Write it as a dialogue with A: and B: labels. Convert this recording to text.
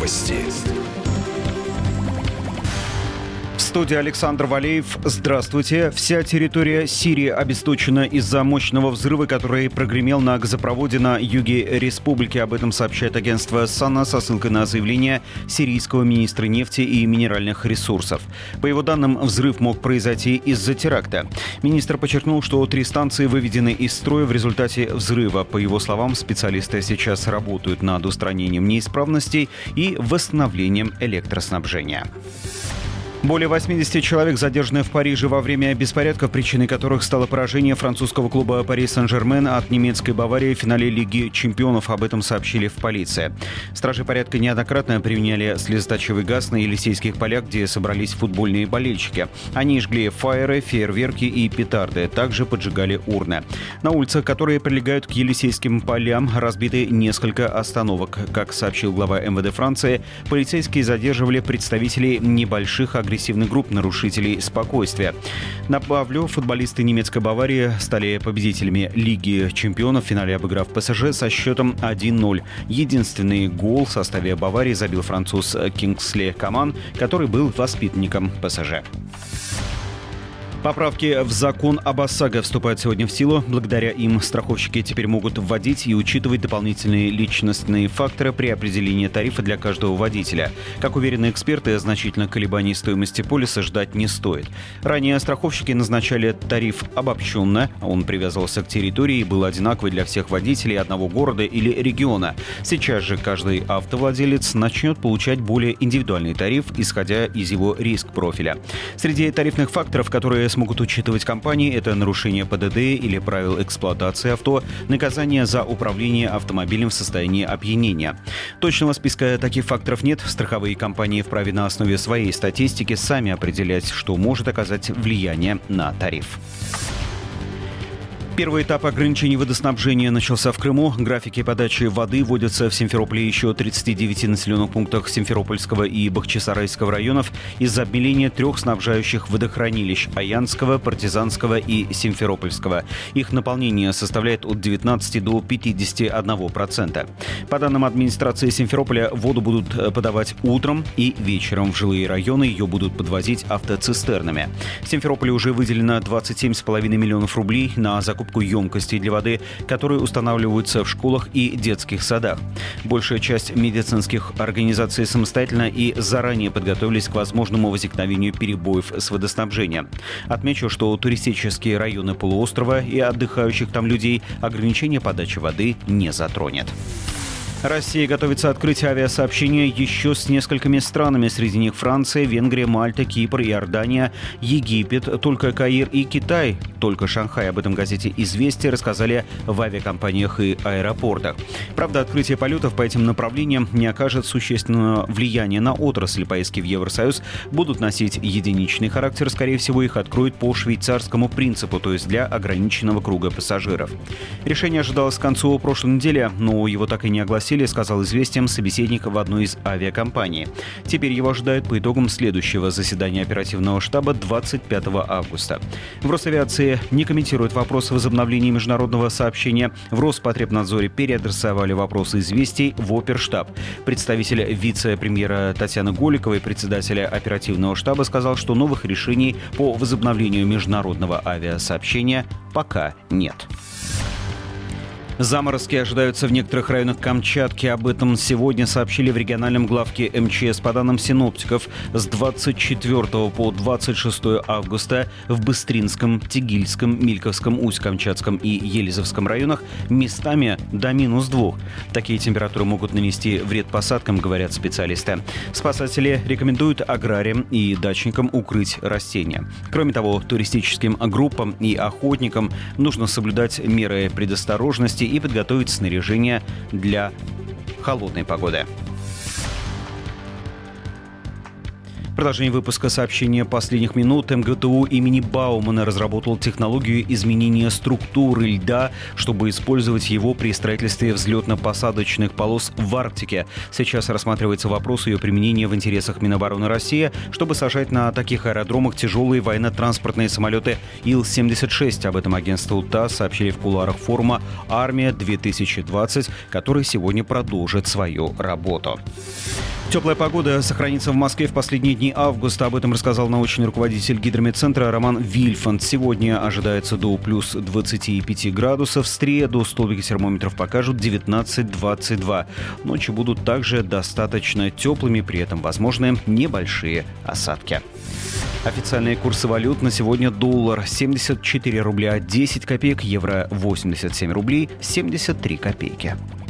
A: Новости.
B: В студии Александр Валеев. Здравствуйте. Вся территория Сирии обесточена из-за мощного взрыва, который прогремел на газопроводе на юге республики. Об этом сообщает агентство САНА со ссылкой на заявление сирийского министра нефти и минеральных ресурсов. По его данным, взрыв мог произойти из-за теракта. Министр подчеркнул, что 3 станции выведены из строя в результате взрыва. По его словам, специалисты сейчас работают над устранением неисправностей и восстановлением электроснабжения. Более 80 человек задержаны в Париже во время беспорядков, причиной которых стало поражение французского клуба «Пари Сен-Жермен» от немецкой «Баварии» в финале Лиги чемпионов. Об этом сообщили в полиции. Стражи порядка неоднократно применяли слезоточивый газ на Елисейских полях, где собрались футбольные болельщики. Они жгли фаеры, фейерверки и петарды. Также поджигали урны. На улицах, которые прилегают к Елисейским полям, разбиты несколько остановок. Как сообщил глава МВД Франции, полицейские задерживали представителей небольших агрессивных групп нарушителей спокойствия. Добавлю, футболисты немецкой «Баварии» стали победителями Лиги чемпионов в финале, обыграв ПСЖ со счетом 1-0. Единственный гол в составе «Баварии» забил француз Кингсли Коман, который был воспитанником ПСЖ. Поправки в закон об ОСАГО вступают сегодня в силу. Благодаря им страховщики теперь могут вводить и учитывать дополнительные личностные факторы при определении тарифа для каждого водителя. Как уверены эксперты, значительных колебаний стоимости полиса ждать не стоит. Ранее страховщики назначали тариф обобщенно. Он привязывался к территории и был одинаковый для всех водителей одного города или региона. Сейчас же каждый автовладелец начнет получать более индивидуальный тариф, исходя из его риск-профиля. Среди тарифных факторов, которые смогут учитывать компании, это нарушение ПДД или правил эксплуатации авто, наказание за управление автомобилем в состоянии опьянения. Точного списка таких факторов нет. Страховые компании вправе на основе своей статистики сами определять, что может оказать влияние на тариф. Первый этап ограничений водоснабжения начался в Крыму. Графики подачи воды вводятся в Симферополе и еще 39 населенных пунктах Симферопольского и Бахчисарайского районов из-за обмеления 3 снабжающих водохранилищ – Аянского, Партизанского и Симферопольского. Их наполнение составляет от 19 до 51%. По данным администрации Симферополя, воду будут подавать утром и вечером. В жилые районы ее будут подвозить автоцистернами. В Симферополе уже выделено 27,5 миллионов рублей на закупку емкостей для воды, которые устанавливаются в школах и детских садах. Большая часть медицинских организаций самостоятельно и заранее подготовились к возможному возникновению перебоев с водоснабжением. Отмечу, что туристические районы полуострова и отдыхающих там людей ограничение подачи воды не затронет. Россия готовится открыть авиасообщение еще с несколькими странами. Среди них Франция, Венгрия, Мальта, Кипр, Иордания, Египет, только Каир и Китай. Только Шанхай. Об этом газете «Известия» рассказали в авиакомпаниях и аэропортах. Правда, открытие полетов по этим направлениям не окажет существенного влияния на отрасль. Поездки в Евросоюз будут носить единичный характер. Скорее всего, их откроют по швейцарскому принципу, то есть для ограниченного круга пассажиров. Решение ожидалось к концу прошлой недели, но его так и не огласили, сказал «Известиям» собеседник в одной из авиакомпаний. Теперь его ожидают по итогам следующего заседания оперативного штаба 25 августа. В Росавиации не комментируют вопрос возобновления международного сообщения. В Роспотребнадзоре переадресовали вопросы «Известий» в Оперштаб. Представитель вице-премьера Татьяны Голиковой, председателя оперативного штаба, сказал, что новых решений по возобновлению международного авиасообщения пока нет. Заморозки ожидаются в некоторых районах Камчатки. Об этом сегодня сообщили в региональном главке МЧС. По данным синоптиков, с 24 по 26 августа в Быстринском, Тегильском, Мильковском, Усть-Камчатском и Елизовском районах местами до -2. Такие температуры могут нанести вред посадкам, говорят специалисты. Спасатели рекомендуют аграриям и дачникам укрыть растения. Кроме того, туристическим группам и охотникам нужно соблюдать меры предосторожности и подготовить снаряжение для холодной погоды. Продолжение выпуска сообщения последних минут. МГТУ имени Баумана разработал технологию изменения структуры льда, чтобы использовать его при строительстве взлетно-посадочных полос в Арктике. Сейчас рассматривается вопрос ее применения в интересах Минобороны России, чтобы сажать на таких аэродромах тяжелые военно-транспортные самолеты Ил-76. Об этом агентству ТАСС сообщили в кулуарах форума «Армия-2020», который сегодня продолжит свою работу. Теплая погода сохранится в Москве в последние дни августа. Об этом рассказал научный руководитель гидрометцентра Роман Вильфанд. Сегодня ожидается до плюс 25 градусов. В среду столбики термометров покажут 19-22. Ночи будут также достаточно теплыми, при этом возможны небольшие осадки. Официальные курсы валют на сегодня: доллар 74 рубля 10 копеек, евро 87 рублей 73 копейки.